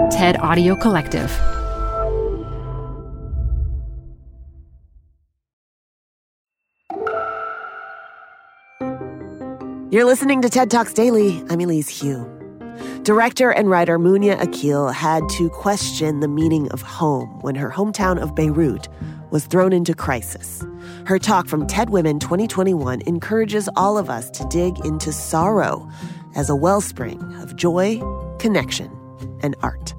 TED Audio Collective. You're listening to TED Talks Daily. I'm Elise Hu. Director and writer Mounia Aqil had to question the meaning of home when her hometown of Beirut was thrown into crisis. Her talk from TED Women 2021 encourages all of us to dig into sorrow as a wellspring of joy, connection, and art.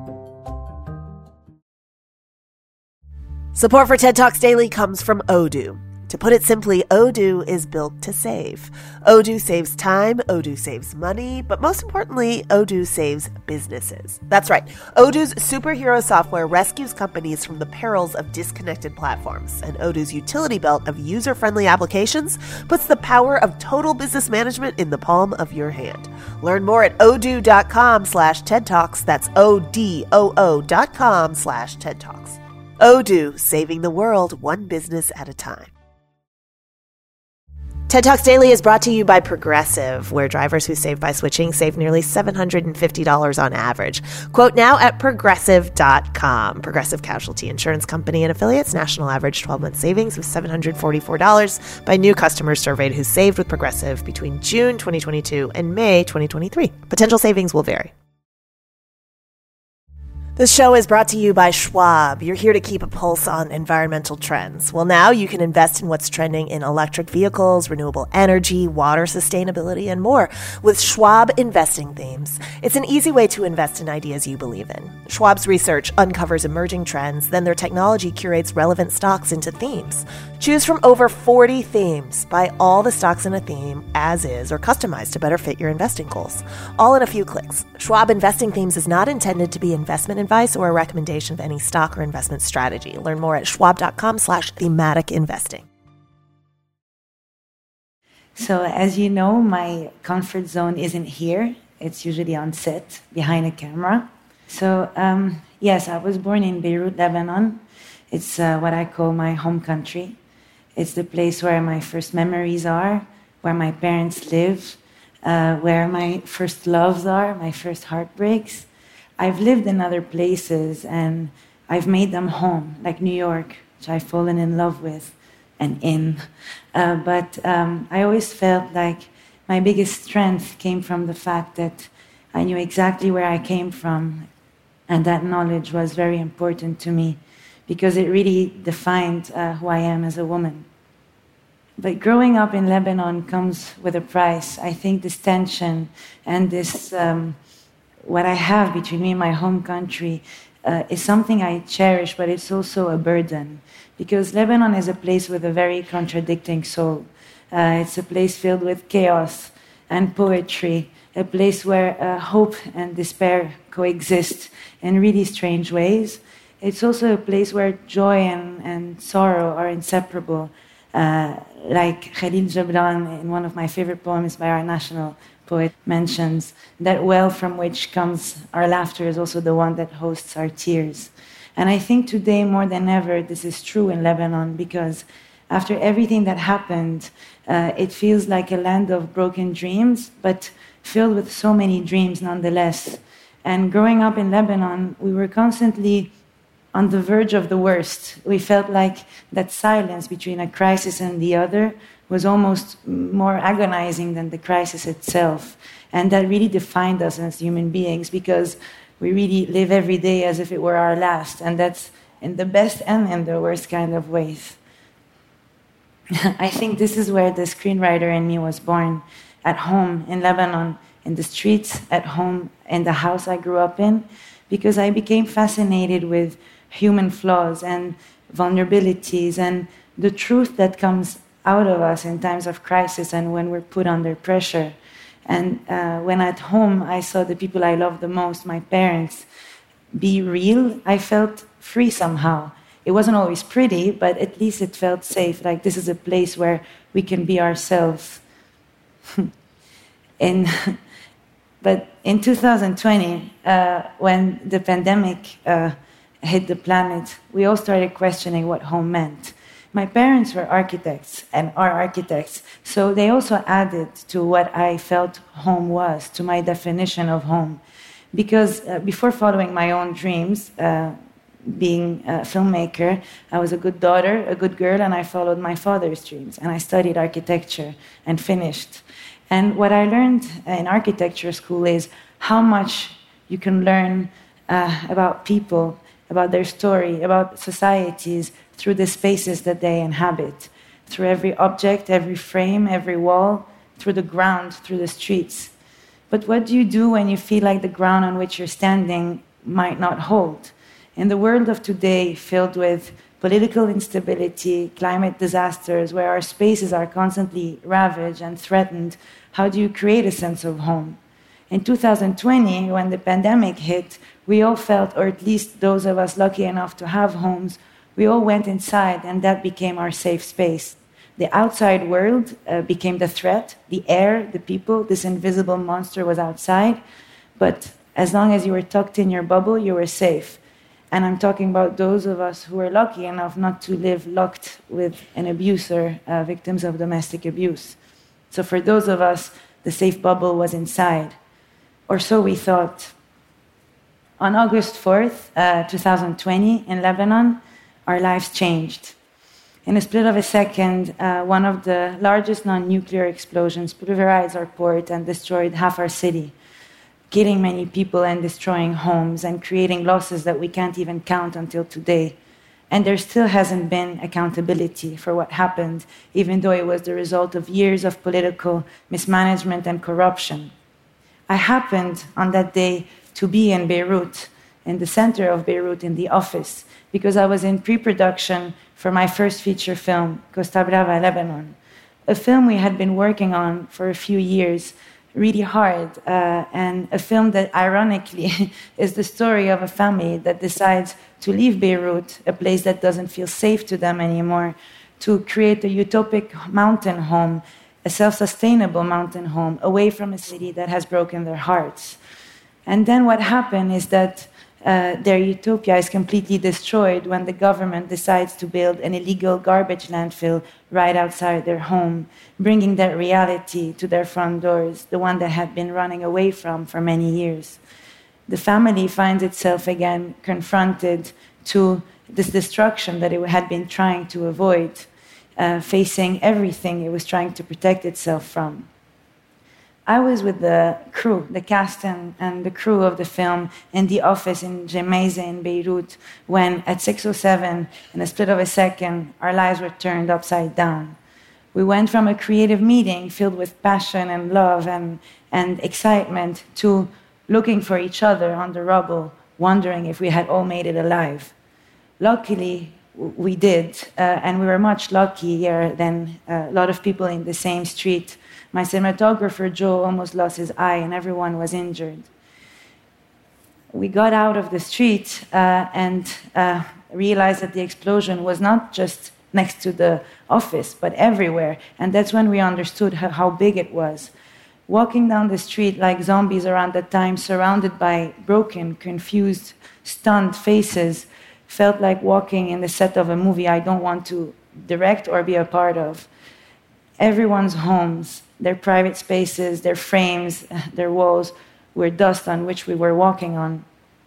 Support for TED Talks Daily comes from Odoo. To put it simply, Odoo is built to save. Odoo saves time, Odoo saves money, but most importantly, Odoo saves businesses. That's right. Odoo's superhero software rescues companies from the perils of disconnected platforms, and Odoo's utility belt of user-friendly applications puts the power of total business management in the palm of your hand. Learn more at odoo.com/TED Talks. That's ODOO.com/TED Talks. Odoo, saving the world one business at a time. TED Talks Daily is brought to you by Progressive, where drivers who save by switching save nearly $750 on average. Quote now at Progressive.com. Progressive Casualty Insurance Company and affiliates. National average 12-month savings of $744 by new customers surveyed who saved with Progressive between June 2022 and May 2023. Potential savings will vary. This show is brought to you by Schwab. You're here to keep a pulse on environmental trends. Well, now you can invest in what's trending in electric vehicles, renewable energy, water sustainability, and more with Schwab Investing Themes. It's an easy way to invest in ideas you believe in. Schwab's research uncovers emerging trends, then their technology curates relevant stocks into themes. Choose from over 40 themes. Buy all the stocks in a theme as is or customized to better fit your investing goals. All in a few clicks. Schwab Investing Themes is not intended to be investment advice or a recommendation of any stock or investment strategy. Learn more at schwab.com/thematic investing. So as you know, my comfort zone isn't here. It's usually on set, behind a camera. So yes, I was born in Beirut, Lebanon. It's what I call my home country. It's the place where my first memories are, where my parents live, where my first loves are, my first heartbreaks. I've lived in other places and I've made them home, like New York, which I've fallen in love with and in. But I always felt like my biggest strength came from the fact that I knew exactly where I came from, and that knowledge was very important to me because it really defined who I am as a woman. But growing up in Lebanon comes with a price. I think this tension and this what I have between me and my home country is something I cherish, but it's also a burden. Because Lebanon is a place with a very contradicting soul. It's a place filled with chaos and poetry, a place where hope and despair coexist in really strange ways. It's also a place where joy and sorrow are inseparable. Like Khalil Gibran, in one of my favorite poems by our national poet, mentions that well from which comes our laughter is also the one that hosts our tears. And I think today more than ever this is true in Lebanon, because after everything that happened, it feels like a land of broken dreams, but filled with so many dreams nonetheless. And growing up in Lebanon, we were constantly on the verge of the worst. We felt like that silence between a crisis and the other was almost more agonizing than the crisis itself. And that really defined us as human beings, because we really live every day as if it were our last. And that's in the best and in the worst kind of ways. I think this is where the screenwriter in me was born, at home in Lebanon, in the streets, at home in the house I grew up in, because I became fascinated with human flaws and vulnerabilities and the truth that comes out of us in times of crisis and when we're put under pressure. And when at home I saw the people I loved the most, my parents, be real, I felt free somehow. It wasn't always pretty, but at least it felt safe, like this is a place where we can be ourselves. But in 2020, when the pandemic hit the planet, we all started questioning what home meant. My parents were architects and are architects, so they also added to what I felt home was, to my definition of home. Because before following my own dreams, being a filmmaker, I was a good daughter, a good girl, and I followed my father's dreams. And I studied architecture and finished. And what I learned in architecture school is how much you can learn about people, about their story, about societies through the spaces that they inhabit, through every object, every frame, every wall, through the ground, through the streets. But what do you do when you feel like the ground on which you're standing might not hold? In the world of today, filled with political instability, climate disasters, where our spaces are constantly ravaged and threatened, how do you create a sense of home? In 2020, when the pandemic hit, we all felt, or at least those of us lucky enough to have homes, we all went inside, and that became our safe space. The outside world became the threat. The air, the people, this invisible monster was outside. But as long as you were tucked in your bubble, you were safe. And I'm talking about those of us who were lucky enough not to live locked with an abuser, victims of domestic abuse. So for those of us, the safe bubble was inside. Or so we thought. On August 4th, 2020, in Lebanon, our lives changed. In a split of a second, one of the largest non-nuclear explosions pulverized our port and destroyed half our city, killing many people and destroying homes and creating losses that we can't even count until today. And there still hasn't been accountability for what happened, even though it was the result of years of political mismanagement and corruption. I happened on that day to be in Beirut, in the center of Beirut, in the office, because I was in pre-production for my first feature film, Costa Brava, Lebanon, a film we had been working on for a few years, really hard, and a film that ironically is the story of a family that decides to leave Beirut, a place that doesn't feel safe to them anymore, to create a utopic mountain home, a self-sustainable mountain home, away from a city that has broken their hearts. And then what happened is that their utopia is completely destroyed when the government decides to build an illegal garbage landfill right outside their home, bringing that reality to their front doors, the one that had been running away from for many years. The family finds itself again confronted to this destruction that it had been trying to avoid, facing everything it was trying to protect itself from. I was with the crew, the cast and the crew of the film in the office in Gemmayzeh in Beirut when at 6:07, in a split of a second, our lives were turned upside down. We went from a creative meeting filled with passion and love and excitement to looking for each other on the rubble, wondering if we had all made it alive. Luckily, we did, and we were much luckier than a lot of people in the same street. My cinematographer, Joe, almost lost his eye, and everyone was injured. We got out of the street and realized that the explosion was not just next to the office, but everywhere. And that's when we understood how big it was. Walking down the street like zombies around that time, surrounded by broken, confused, stunned faces, felt like walking in the set of a movie I don't want to direct or be a part of. Everyone's homes, their private spaces, their frames, their walls were dust on which we were walking on.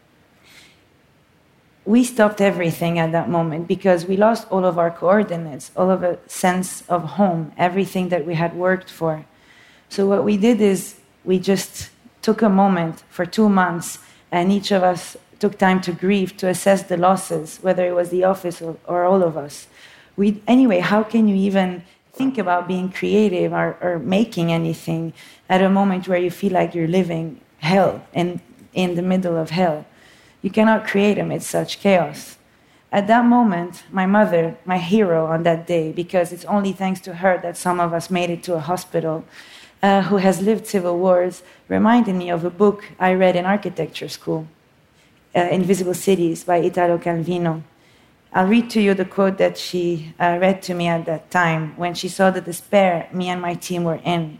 We stopped everything at that moment because we lost all of our coordinates, all of a sense of home, everything that we had worked for. So what we did is we just took a moment for 2 months, and each of us took time to grieve, to assess the losses, whether it was the office or all of us. Anyway, how can you even think about being creative or making anything at a moment where you feel like you're living hell, in the middle of hell? You cannot create amid such chaos. At that moment, my mother, my hero on that day, because it's only thanks to her that some of us made it to a hospital, who has lived civil wars, reminded me of a book I read in architecture school, Invisible Cities by Italo Calvino. I'll read to you the quote that she read to me at that time when she saw the despair me and my team were in.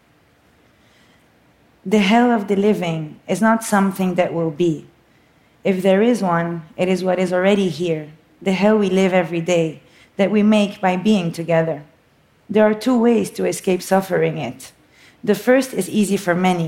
The hell of the living is not something that will be. If there is one, it is what is already here, the hell we live every day, that we make by being together. There are 2 ways to escape suffering it. The first is easy for many.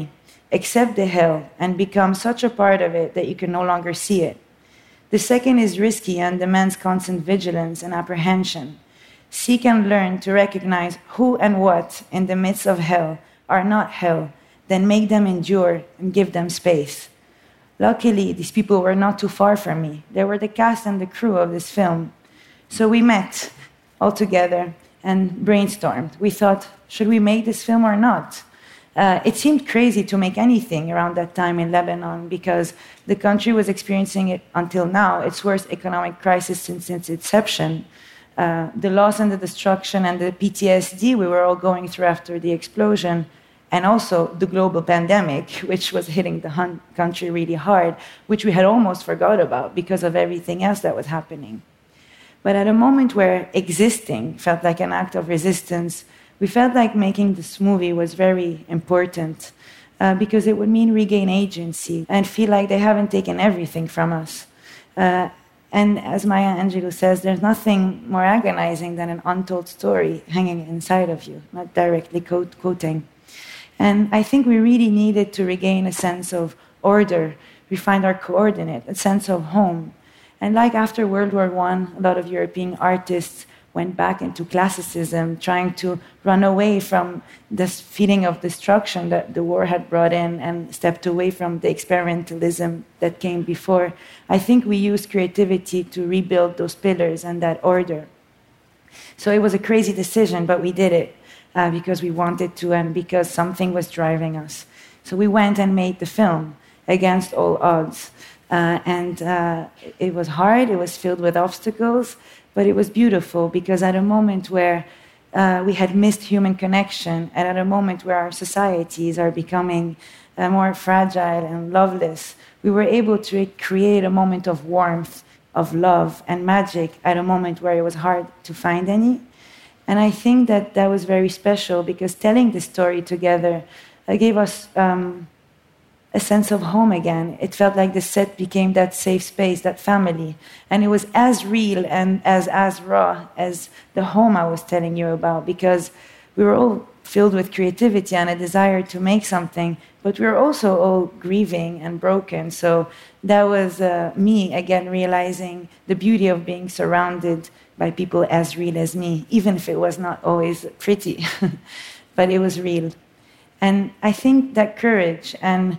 accept the hell, and become such a part of it that you can no longer see it. The second is risky and demands constant vigilance and apprehension. Seek and learn to recognize who and what in the midst of hell are not hell, then make them endure and give them space. Luckily, these people were not too far from me. They were the cast and the crew of this film. So we met all together and brainstormed. We thought, should we make this film or not? It seemed crazy to make anything around that time in Lebanon because the country was experiencing it until now, its worst economic crisis since its inception. The loss and the destruction and the PTSD we were all going through after the explosion, and also the global pandemic, which was hitting the country really hard, which we had almost forgot about because of everything else that was happening. But at a moment where existing felt like an act of resistance, we felt like making this movie was very important because it would mean regain agency and feel like they haven't taken everything from us. And as Maya Angelou says, there's nothing more agonizing than an untold story hanging inside of you, not directly quoting. And I think we really needed to regain a sense of order, refind our coordinate, a sense of home. And like after World War I, a lot of European artists went back into classicism, trying to run away from this feeling of destruction that the war had brought in and stepped away from the experimentalism that came before. I think we used creativity to rebuild those pillars and that order. So it was a crazy decision, but we did it because we wanted to and because something was driving us. So we went and made the film against all odds. It was hard, it was filled with obstacles, but it was beautiful because at a moment where we had missed human connection and at a moment where our societies are becoming more fragile and loveless, we were able to create a moment of warmth, of love and magic at a moment where it was hard to find any. And I think that that was very special because telling this story together gave us a sense of home again. It felt like the set became that safe space, that family. And it was as real and as raw as the home I was telling you about because we were all filled with creativity and a desire to make something, but we were also all grieving and broken. So that was me, again, realizing the beauty of being surrounded by people as real as me, even if it was not always pretty, but it was real. And I think that courage and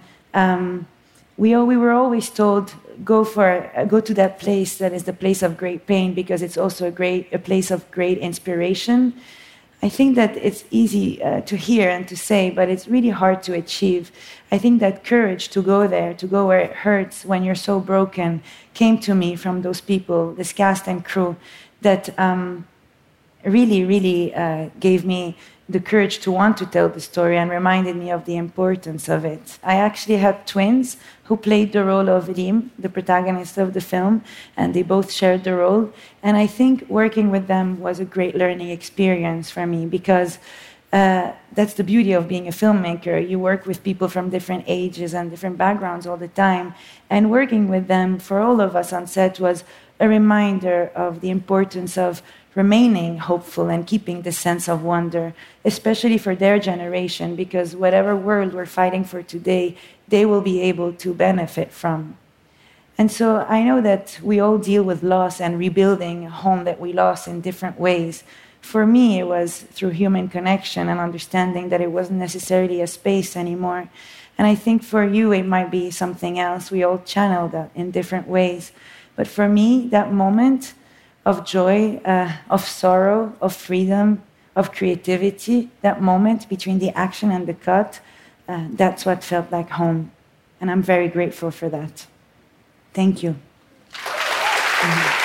we were always told, go to that place that is the place of great pain because it's also a place of great inspiration. I think that it's easy to hear and to say, but it's really hard to achieve. I think that courage to go there, to go where it hurts when you're so broken, came to me from those people, this cast and crew, that really gave me the courage to want to tell the story and reminded me of the importance of it. I actually had twins who played the role of Rim, the protagonist of the film, and they both shared the role. And I think working with them was a great learning experience for me because that's the beauty of being a filmmaker. You work with people from different ages and different backgrounds all the time. And working with them, for all of us on set, was a reminder of the importance of remaining hopeful and keeping the sense of wonder, especially for their generation, because whatever world we're fighting for today, they will be able to benefit from. And so I know that we all deal with loss and rebuilding a home that we lost in different ways. For me, it was through human connection and understanding that it wasn't necessarily a space anymore. And I think for you, it might be something else. We all channel that in different ways. But for me, that moment of joy, of sorrow, of freedom, of creativity, that moment between the action and the cut, that's what felt like home. And I'm very grateful for that. Thank you.